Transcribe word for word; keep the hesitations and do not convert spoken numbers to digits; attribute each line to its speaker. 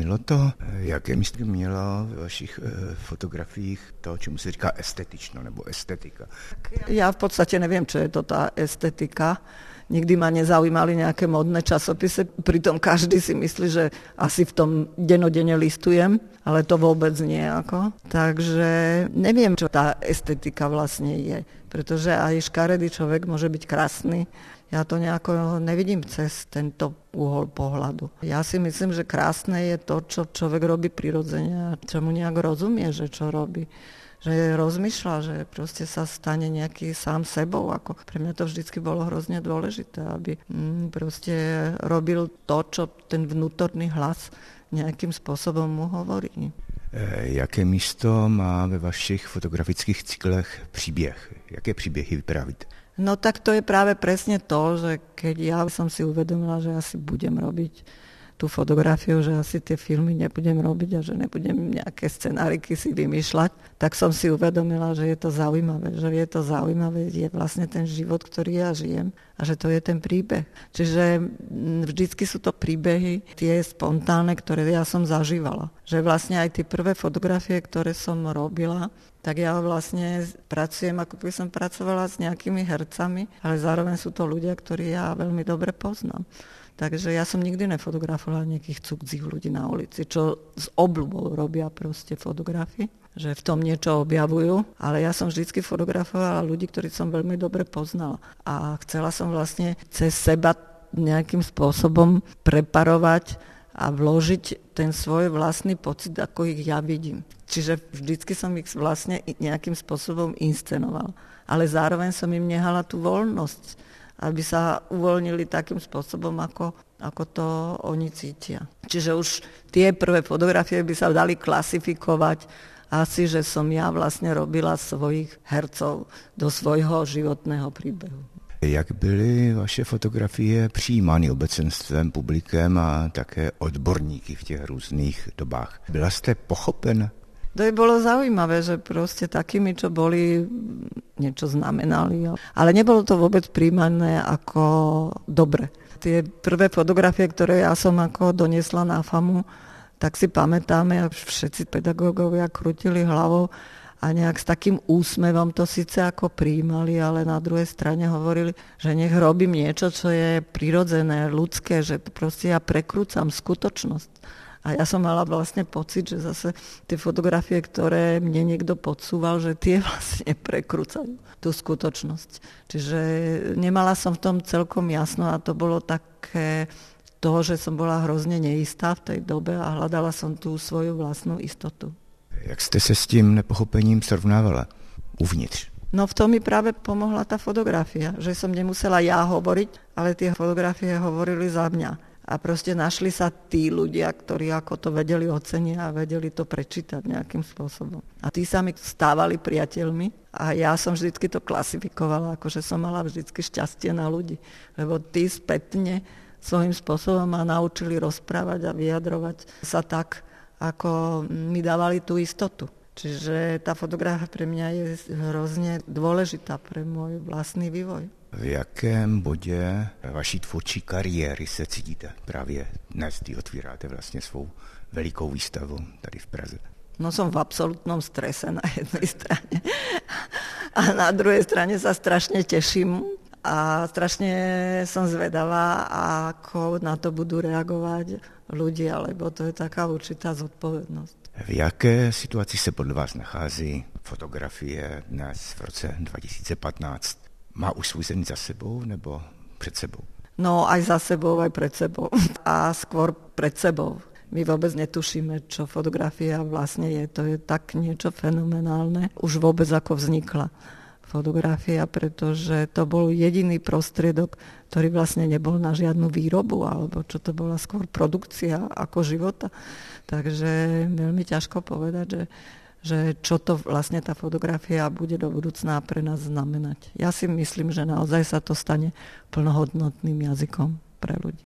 Speaker 1: Mělo to, jaké místo mělo ve vašich fotografiích to, čemu se říká estetično nebo estetika?
Speaker 2: Ja v podstate neviem, čo je to tá estetika. Nikdy ma nezaujímali nejaké modné časopise, pritom každý si myslí, že asi v tom denodene listujem, ale to vôbec nie ako. Takže neviem, čo tá estetika vlastne je, pretože aj škaredý človek môže byť krásny. Ja to nejako nevidím cez tento uhol pohľadu. Ja si myslím, že krásne je to, čo človek robí prirodzene a čo mu nejak rozumie, že čo robí. Že rozmýšľa, že proste sa stane nejaký sám sebou. Ako pre mňa to vždycky bolo hrozne dôležité, aby mm, proste robil to, čo ten vnútorný hlas nejakým spôsobom mu hovorí.
Speaker 1: Jaké místo má ve vašich fotografických cyklech příběh? Jaké příběhy vyprávíte?
Speaker 2: No tak to je práve presne to, že keď ja som si uvedomila, že asi budem robiť tú fotografiu, že asi tie filmy nebudem robiť a že nebudem nejaké scenáriky si vymýšľať, tak som si uvedomila, že je to zaujímavé, že je to zaujímavé, je vlastne ten život, ktorý ja žijem a že to je ten príbeh. Čiže vždycky sú to príbehy, tie spontánne, ktoré ja som zažívala. Že vlastne aj tie prvé fotografie, ktoré som robila, tak ja vlastne pracujem, ako by som pracovala s nejakými hercami, ale zároveň sú to ľudia, ktorí ja veľmi dobre poznám. Takže ja som nikdy nefotografovala nejakých cudzích ľudí na ulici, čo s obľubou robia proste fotografii, že v tom niečo objavujú, ale ja som vždycky fotografovala ľudí, ktorých som veľmi dobre poznala. A chcela som vlastne cez seba nejakým spôsobom preparovať a vložiť ten svoj vlastný pocit, ako ich ja vidím. Čiže vždycky som ich vlastne nejakým spôsobom inscenovala. Ale zároveň som im nehala tú voľnosť, aby sa uvoľnili takým spôsobom, ako, ako to oni cítia. Čiže už tie prvé fotografie by sa dali klasifikovať asi, že som ja vlastne robila svojich hercov do svojho životného príbehu.
Speaker 1: Jak byly vaše fotografie přijímány obecenstvem, publikem a také odborníky v těch různých dobách? Byla jste pochopen?
Speaker 2: To je bolo zaujímavé, že proste takými, čo boli, niečo znamenali. Ale nebolo to vôbec príjmané ako dobre. Tie prvé fotografie, ktoré ja som ako doniesla na FAMu, tak si pamätáme, a všetci pedagógovia krútili hlavou a nejak s takým úsmevom to síce ako prijímali, ale na druhej strane hovorili, že nech robím niečo, čo je prirodzené, ľudské, že proste ja prekrúcam skutočnosť. A ja som mala vlastne pocit, že zase tie fotografie, ktoré mne niekto podsúval, že tie vlastne prekrúcajú tú skutočnosť. Čiže nemala som v tom celkom jasno a to bolo také to, že som bola hrozne neistá v tej dobe a hľadala som tú svoju vlastnú istotu.
Speaker 1: Jak ste sa s tým nepochopením srovnávala uvnitř?
Speaker 2: No v tom mi práve pomohla tá fotografia, že som nemusela ja hovoriť, ale tie fotografie hovorili za mňa. A proste našli sa tí ľudia, ktorí ako to vedeli oceniť a vedeli to prečítať nejakým spôsobom. A tí sa mi stávali priateľmi a ja som vždycky to klasifikovala, ako že som mala vždycky šťastie na ľudí. Lebo tí spätne svojím spôsobom ma naučili rozprávať a vyjadrovať sa tak, ako mi dávali tú istotu. Čiže tá fotografia pre mňa je hrozne dôležitá pre môj vlastný vývoj.
Speaker 1: V jakém bodě vaší tvůrčí kariéry se cítíte právě dnes, kdy otvíráte vlastně svou velikou výstavu tady v Praze?
Speaker 2: No som v absolútnom strese na jednej strane a na druhej strane sa strašne teším a strašne som zvedavá, ako na to budú reagovať ľudia, lebo to je taká určitá zodpovednosť.
Speaker 1: V jaké situaci se podle vás nachází fotografie dnes v roce dva tisíce patnáct? Má už svůj sen za sebou nebo před sebou?
Speaker 2: No aj za sebou, aj pred sebou. A skôr pred sebou. My vôbec netušíme, čo fotografia vlastne je. To je tak niečo fenomenálne. Už vôbec ako vznikla fotografia, pretože to bol jediný prostriedok, ktorý vlastne nebol na žiadnu výrobu, alebo čo to bola skôr produkcia ako života. Takže veľmi ťažko povedať, že že čo to vlastne tá fotografia bude do budúcna pre nás znamenať. Ja si myslím, že naozaj sa to stane plnohodnotným jazykom pre ľudí.